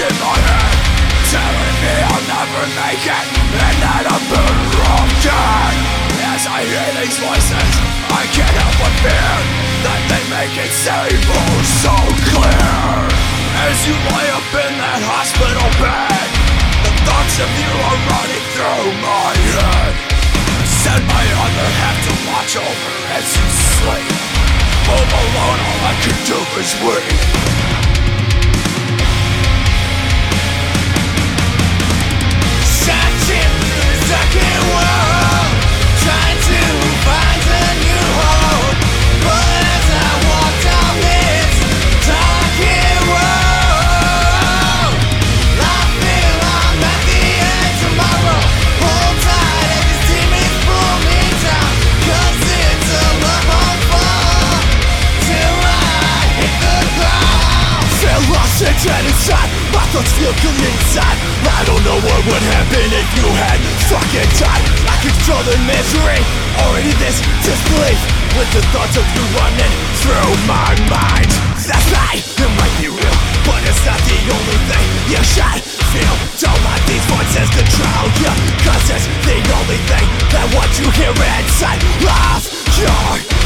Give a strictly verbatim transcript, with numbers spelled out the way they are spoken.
in my head, telling me I'll never make it, and that I'm better off dead. As I hear these voices, I can't help but fear that they make it seem oh so clear. As you lie up in that hospital bed, the thoughts of you are running through my head. Send my other half to watch over as you sleep. Home alone, all I can do is weep. Searching through the second world, trying to find a new home. But as I walk down this darkened road, I feel I'm at the end tomorrow. Hold tight as these demons pull me down, 'cause it's a long fall till I hit the ground. Feel lost and dead inside, my thoughts feel good inside. I don't know what would happen if you had fucking died. I control the misery, or any this disbelief, with the thoughts of you running through my mind. That's right, it might be real, but it's not the only thing you should feel. Don't let these voices control you, 'cause it's the only thing that what you hear inside of your